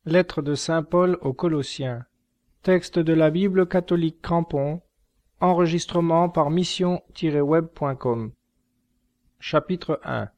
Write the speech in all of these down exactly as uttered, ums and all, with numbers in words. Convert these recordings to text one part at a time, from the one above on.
Lettre de saint Paul aux Colossiens. Texte de la Bible catholique Crampon. Enregistrement par mission tiret web point com. Chapitre un.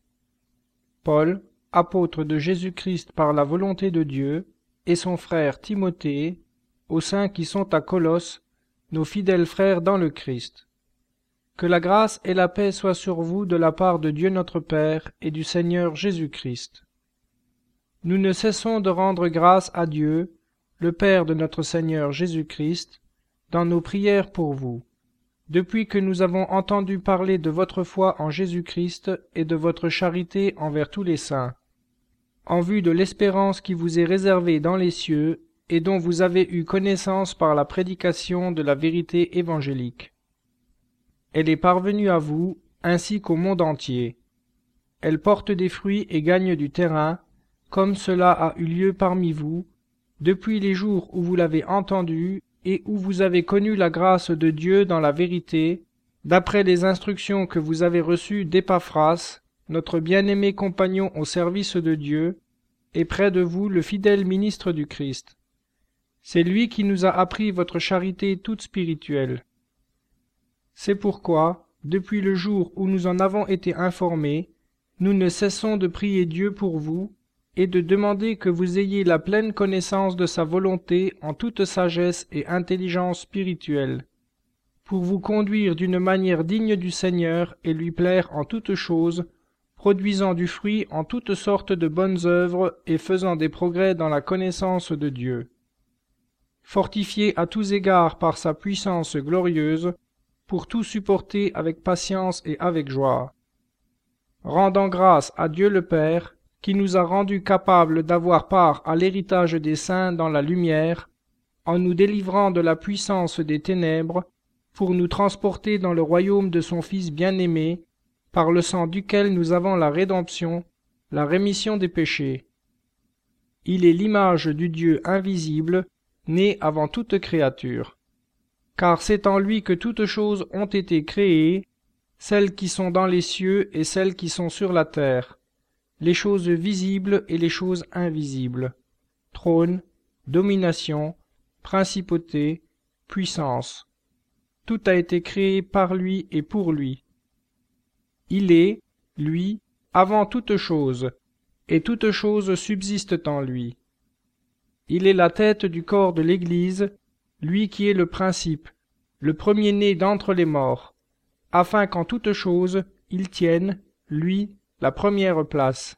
Paul, apôtre de Jésus-Christ par la volonté de Dieu, et son frère Timothée, aux saints qui sont à Colosse, nos fidèles frères dans le Christ. Que la grâce et la paix soient sur vous de la part de Dieu notre Père et du Seigneur Jésus-Christ. Nous ne cessons de rendre grâce à Dieu, le Père de notre Seigneur Jésus-Christ, dans nos prières pour vous, depuis que nous avons entendu parler de votre foi en Jésus-Christ et de votre charité envers tous les saints, en vue de l'espérance qui vous est réservée dans les cieux et dont vous avez eu connaissance par la prédication de la vérité évangélique. Elle est parvenue à vous, ainsi qu'au monde entier. Elle porte des fruits et gagne du terrain, comme cela a eu lieu parmi vous, depuis les jours où vous l'avez entendu et où vous avez connu la grâce de Dieu dans la vérité, d'après les instructions que vous avez reçues d'Épaphras, notre bien-aimé compagnon au service de Dieu, et près de vous le fidèle ministre du Christ. C'est lui qui nous a appris votre charité toute spirituelle. C'est pourquoi, depuis le jour où nous en avons été informés, nous ne cessons de prier Dieu pour vous, et de demander que vous ayez la pleine connaissance de sa volonté en toute sagesse et intelligence spirituelle, pour vous conduire d'une manière digne du Seigneur et lui plaire en toutes choses, produisant du fruit en toutes sortes de bonnes œuvres et faisant des progrès dans la connaissance de Dieu. Fortifiés à tous égards par sa puissance glorieuse, pour tout supporter avec patience et avec joie. Rendant grâce à Dieu le Père, qui nous a rendus capables d'avoir part à l'héritage des saints dans la lumière, en nous délivrant de la puissance des ténèbres, pour nous transporter dans le royaume de son Fils bien-aimé, par le sang duquel nous avons la rédemption, la rémission des péchés. Il est l'image du Dieu invisible, né avant toute créature. Car c'est en lui que toutes choses ont été créées, celles qui sont dans les cieux et celles qui sont sur la terre, les choses visibles et les choses invisibles, trône, domination, principauté, puissance. Tout a été créé par lui et pour lui. Il est, lui, avant toute chose, et toutes choses subsistent en lui. Il est la tête du corps de l'Église, lui qui est le principe, le premier-né d'entre les morts, afin qu'en toutes choses il tienne, lui, la première place.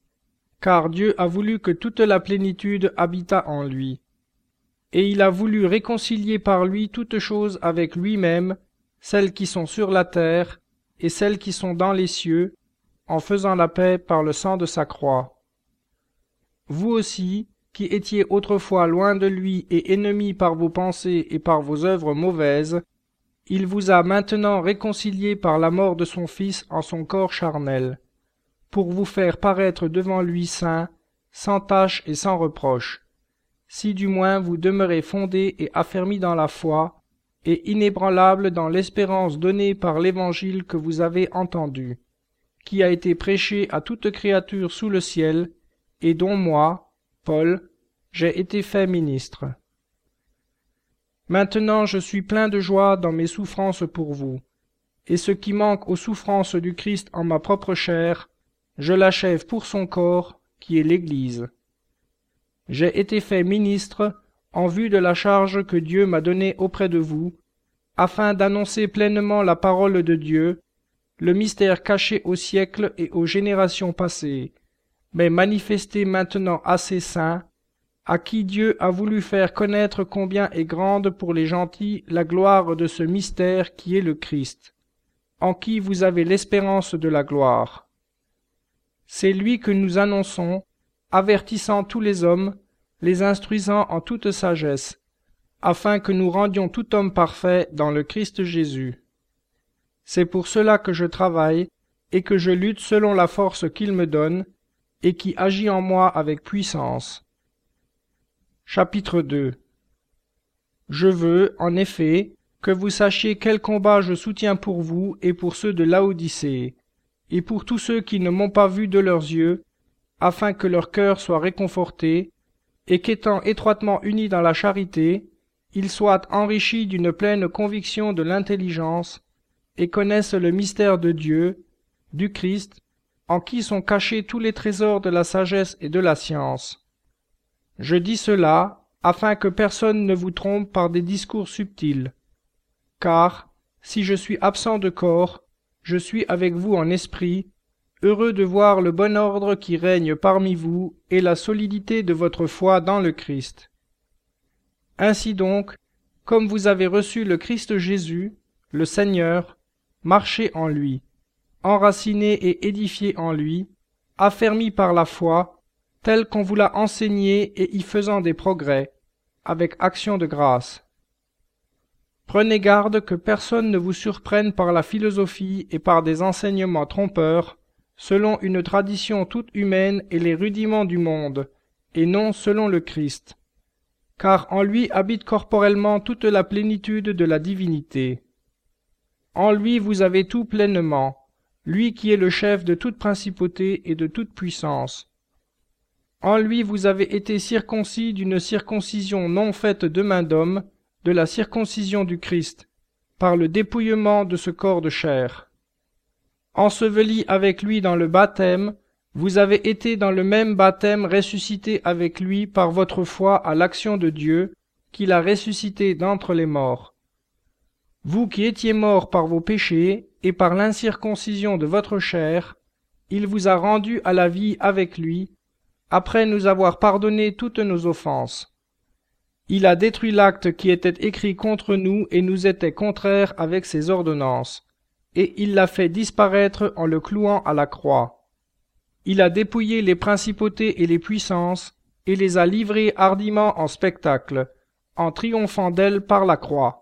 Car Dieu a voulu que toute la plénitude habitât en lui. Et il a voulu réconcilier par lui toutes choses avec lui-même, celles qui sont sur la terre et celles qui sont dans les cieux, en faisant la paix par le sang de sa croix. Vous aussi, qui étiez autrefois loin de lui et ennemis par vos pensées et par vos œuvres mauvaises, il vous a maintenant réconciliés par la mort de son Fils en son corps charnel, pour vous faire paraître devant lui saint, sans tache et sans reproche, si du moins vous demeurez fondés et affermis dans la foi, et inébranlables dans l'espérance donnée par l'Évangile que vous avez entendu, qui a été prêché à toute créature sous le ciel, et dont moi, Paul, j'ai été fait ministre. Maintenant je suis plein de joie dans mes souffrances pour vous, et ce qui manque aux souffrances du Christ en ma propre chair, je l'achève pour son corps, qui est l'Église. J'ai été fait ministre en vue de la charge que Dieu m'a donnée auprès de vous, afin d'annoncer pleinement la parole de Dieu, le mystère caché aux siècles et aux générations passées, mais manifesté maintenant à ses saints, à qui Dieu a voulu faire connaître combien est grande pour les gentils la gloire de ce mystère qui est le Christ, en qui vous avez l'espérance de la gloire. C'est lui que nous annonçons, avertissant tous les hommes, les instruisant en toute sagesse, afin que nous rendions tout homme parfait dans le Christ Jésus. C'est pour cela que je travaille, et que je lutte selon la force qu'il me donne, et qui agit en moi avec puissance. Chapitre deux. Je veux, en effet, que vous sachiez quel combat je soutiens pour vous et pour ceux de Laodicée, et pour tous ceux qui ne m'ont pas vu de leurs yeux, afin que leur cœur soit réconforté, et qu'étant étroitement unis dans la charité, ils soient enrichis d'une pleine conviction de l'intelligence, et connaissent le mystère de Dieu, du Christ, en qui sont cachés tous les trésors de la sagesse et de la science. Je dis cela, afin que personne ne vous trompe par des discours subtils. Car, si je suis absent de corps, je suis avec vous en esprit, heureux de voir le bon ordre qui règne parmi vous et la solidité de votre foi dans le Christ. Ainsi donc, comme vous avez reçu le Christ Jésus, le Seigneur, marchez en lui, enracinés et édifiés en lui, affermis par la foi, tel qu'on vous l'a enseigné et y faisant des progrès, avec action de grâce. Prenez garde que personne ne vous surprenne par la philosophie et par des enseignements trompeurs, selon une tradition toute humaine et les rudiments du monde, et non selon le Christ. Car en lui habite corporellement toute la plénitude de la divinité. En lui vous avez tout pleinement, lui qui est le chef de toute principauté et de toute puissance. En lui vous avez été circoncis d'une circoncision non faite de main d'homme, de la circoncision du Christ, par le dépouillement de ce corps de chair. Ensevelis avec lui dans le baptême, vous avez été dans le même baptême ressuscités avec lui par votre foi à l'action de Dieu, qui l'a ressuscité d'entre les morts. Vous qui étiez morts par vos péchés et par l'incirconcision de votre chair, il vous a rendus à la vie avec lui, après nous avoir pardonné toutes nos offenses. Il a détruit l'acte qui était écrit contre nous et nous était contraire avec ses ordonnances, et il l'a fait disparaître en le clouant à la croix. Il a dépouillé les principautés et les puissances, et les a livrées hardiment en spectacle, en triomphant d'elles par la croix.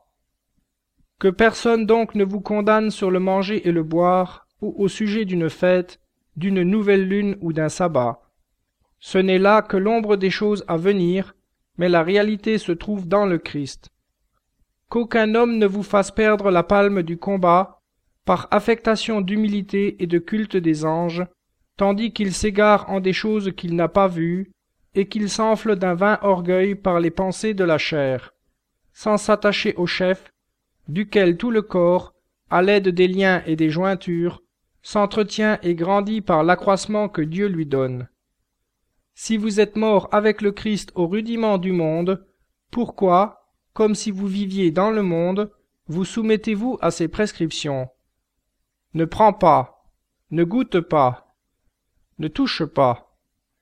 Que personne donc ne vous condamne sur le manger et le boire, ou au sujet d'une fête, d'une nouvelle lune ou d'un sabbat. Ce n'est là que l'ombre des choses à venir, mais la réalité se trouve dans le Christ. Qu'aucun homme ne vous fasse perdre la palme du combat, par affectation d'humilité et de culte des anges, tandis qu'il s'égare en des choses qu'il n'a pas vues, et qu'il s'enfle d'un vain orgueil par les pensées de la chair, sans s'attacher au chef, duquel tout le corps, à l'aide des liens et des jointures, s'entretient et grandit par l'accroissement que Dieu lui donne. Si vous êtes morts avec le Christ au rudiment du monde, pourquoi, comme si vous viviez dans le monde, vous soumettez-vous à ses prescriptions? Ne prends pas, ne goûte pas, ne touche pas.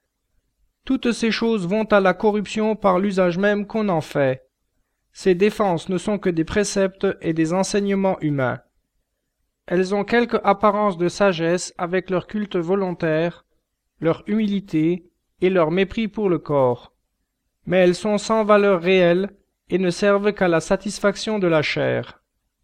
Toutes ces choses vont à la corruption par l'usage même qu'on en fait. Ces défenses ne sont que des préceptes et des enseignements humains. Elles ont quelque apparence de sagesse avec leur culte volontaire, leur humilité et leur mépris pour le corps, mais elles sont sans valeur réelle et ne servent qu'à la satisfaction de la chair.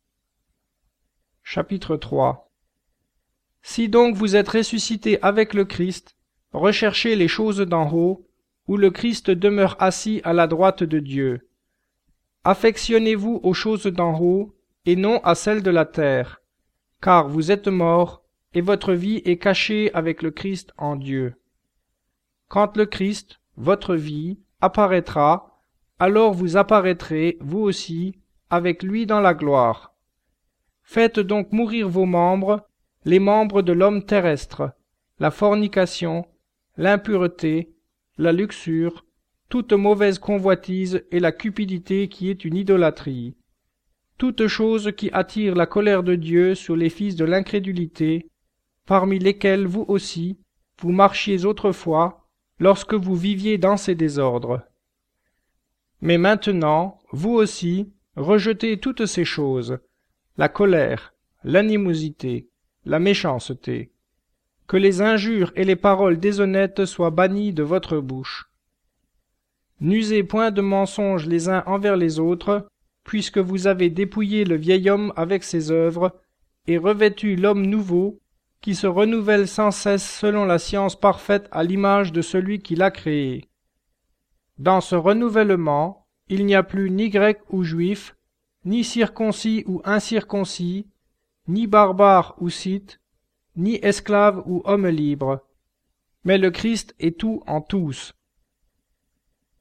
Chapitre trois. Si donc vous êtes ressuscités avec le Christ, recherchez les choses d'en haut, où le Christ demeure assis à la droite de Dieu. Affectionnez-vous aux choses d'en haut, et non à celles de la terre, car vous êtes morts, et votre vie est cachée avec le Christ en Dieu. Quand le Christ, votre vie, apparaîtra, alors vous apparaîtrez, vous aussi, avec lui dans la gloire. Faites donc mourir vos membres, les membres de l'homme terrestre, la fornication, l'impureté, la luxure, toute mauvaise convoitise et la cupidité qui est une idolâtrie. Toutes choses qui attirent la colère de Dieu sur les fils de l'incrédulité, parmi lesquels vous aussi, vous marchiez autrefois, lorsque vous viviez dans ces désordres. Mais maintenant, vous aussi, rejetez toutes ces choses, la colère, l'animosité, la méchanceté. Que les injures et les paroles déshonnêtes soient bannies de votre bouche. N'usez point de mensonges les uns envers les autres, puisque vous avez dépouillé le vieil homme avec ses œuvres, et revêtu l'homme nouveau, qui se renouvelle sans cesse selon la science parfaite à l'image de celui qui l'a créé. Dans ce renouvellement, il n'y a plus ni grec ou juif, ni circoncis ou incirconcis, ni barbare ou scythe, ni esclave ou homme libre, mais le Christ est tout en tous.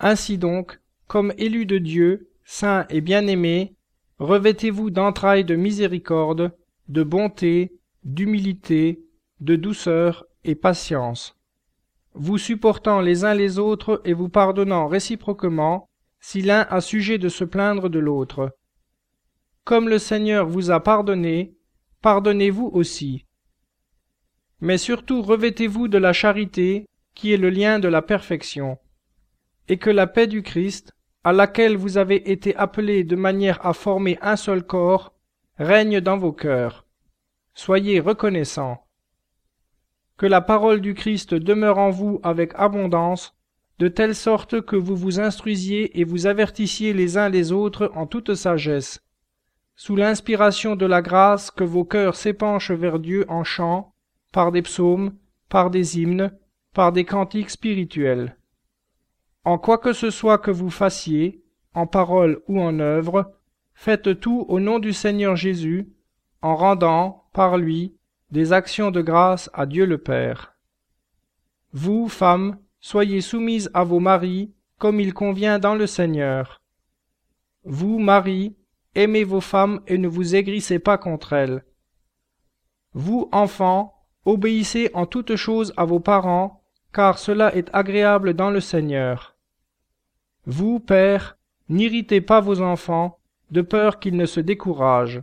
Ainsi donc, comme élus de Dieu, saints et bien-aimés, revêtez-vous d'entrailles de miséricorde, de bonté, d'humilité, de douceur et patience, vous supportant les uns les autres et vous pardonnant réciproquement, si l'un a sujet de se plaindre de l'autre. Comme le Seigneur vous a pardonné, pardonnez-vous aussi. Mais surtout revêtez-vous de la charité, qui est le lien de la perfection, et que la paix du Christ, à laquelle vous avez été appelés de manière à former un seul corps, règne dans vos cœurs. Soyez reconnaissants. Que la parole du Christ demeure en vous avec abondance, de telle sorte que vous vous instruisiez et vous avertissiez les uns les autres en toute sagesse, sous l'inspiration de la grâce, que vos cœurs s'épanchent vers Dieu en chant, par des psaumes, par des hymnes, par des cantiques spirituels. En quoi que ce soit que vous fassiez, en parole ou en œuvre, faites tout au nom du Seigneur Jésus, en rendant, par lui, des actions de grâce à Dieu le Père. Vous, femmes, soyez soumises à vos maris, comme il convient dans le Seigneur. Vous, maris, aimez vos femmes et ne vous aigrissez pas contre elles. Vous, enfants, obéissez en toutes choses à vos parents, car cela est agréable dans le Seigneur. Vous, pères, n'irritez pas vos enfants, de peur qu'ils ne se découragent.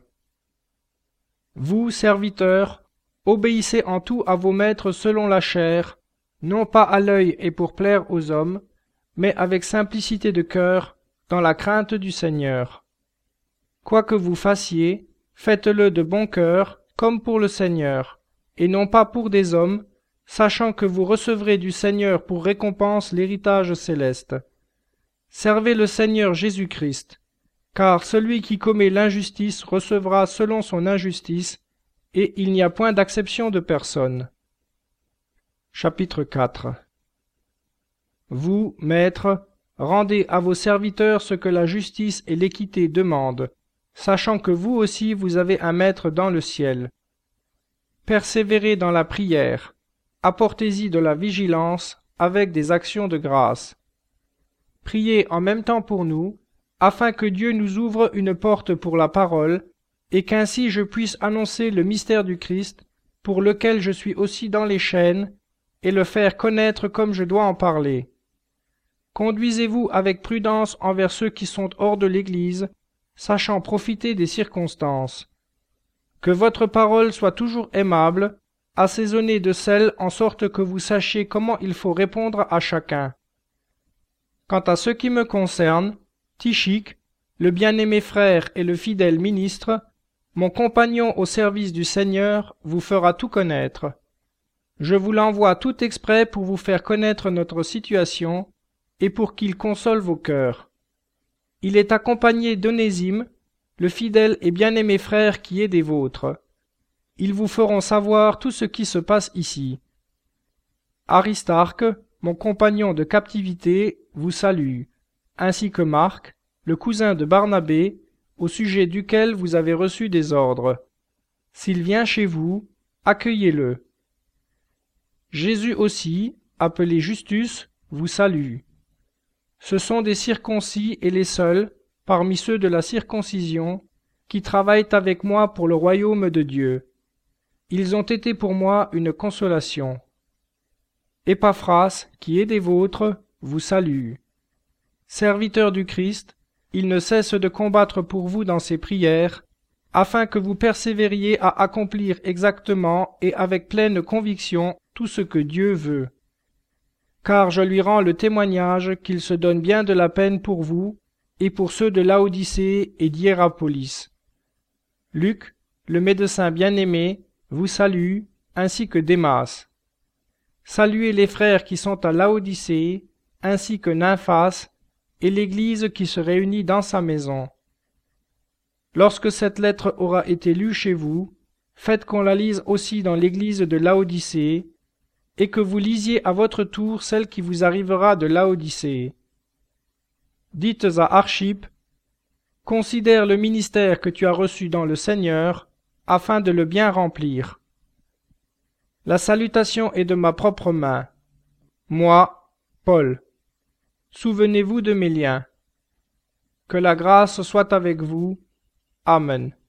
Vous, serviteurs, obéissez en tout à vos maîtres selon la chair, non pas à l'œil et pour plaire aux hommes, mais avec simplicité de cœur, dans la crainte du Seigneur. Quoi que vous fassiez, faites-le de bon cœur, comme pour le Seigneur, et non pas pour des hommes, sachant que vous recevrez du Seigneur pour récompense l'héritage céleste. Servez le Seigneur Jésus-Christ, car celui qui commet l'injustice recevra selon son injustice, et il n'y a point d'acception de personne. Chapitre quatre. Vous, maîtres, rendez à vos serviteurs ce que la justice et l'équité demandent, sachant que vous aussi vous avez un maître dans le ciel. Persévérez dans la prière, apportez-y de la vigilance avec des actions de grâce. Priez en même temps pour nous, afin que Dieu nous ouvre une porte pour la parole, et qu'ainsi je puisse annoncer le mystère du Christ, pour lequel je suis aussi dans les chaînes, et le faire connaître comme je dois en parler. Conduisez-vous avec prudence envers ceux qui sont hors de l'Église, sachant profiter des circonstances. Que votre parole soit toujours aimable, assaisonnée de sel en sorte que vous sachiez comment il faut répondre à chacun. Quant à ce qui me concerne, Tychique, le bien-aimé frère et le fidèle ministre, mon compagnon au service du Seigneur, vous fera tout connaître. Je vous l'envoie tout exprès pour vous faire connaître notre situation et pour qu'il console vos cœurs. Il est accompagné d'Onésime, le fidèle et bien-aimé frère qui est des vôtres. Ils vous feront savoir tout ce qui se passe ici. Aristarque, mon compagnon de captivité, vous salue, ainsi que Marc, le cousin de Barnabé, au sujet duquel vous avez reçu des ordres. S'il vient chez vous, accueillez-le. Jésus aussi, appelé Justus, vous salue. Ce sont des circoncis et les seuls, parmi ceux de la circoncision, qui travaillent avec moi pour le royaume de Dieu. Ils ont été pour moi une consolation. Épaphras, qui est des vôtres, vous salue. Serviteur du Christ, il ne cesse de combattre pour vous dans ses prières, afin que vous persévériez à accomplir exactement et avec pleine conviction tout ce que Dieu veut. Car je lui rends le témoignage qu'il se donne bien de la peine pour vous et pour ceux de Laodicée et d'Hiérapolis. Luc, le médecin bien-aimé, vous salue, ainsi que Démas. Saluez les frères qui sont à Laodicée, ainsi que Nymphas, et l'Église qui se réunit dans sa maison. Lorsque cette lettre aura été lue chez vous, faites qu'on la lise aussi dans l'Église de Laodicée, et que vous lisiez à votre tour celle qui vous arrivera de Laodicée. Dites à Archippe, « Considère le ministère que tu as reçu dans le Seigneur, afin de le bien remplir. » La salutation est de ma propre main. Moi, Paul. Souvenez-vous de mes liens. Que la grâce soit avec vous. Amen.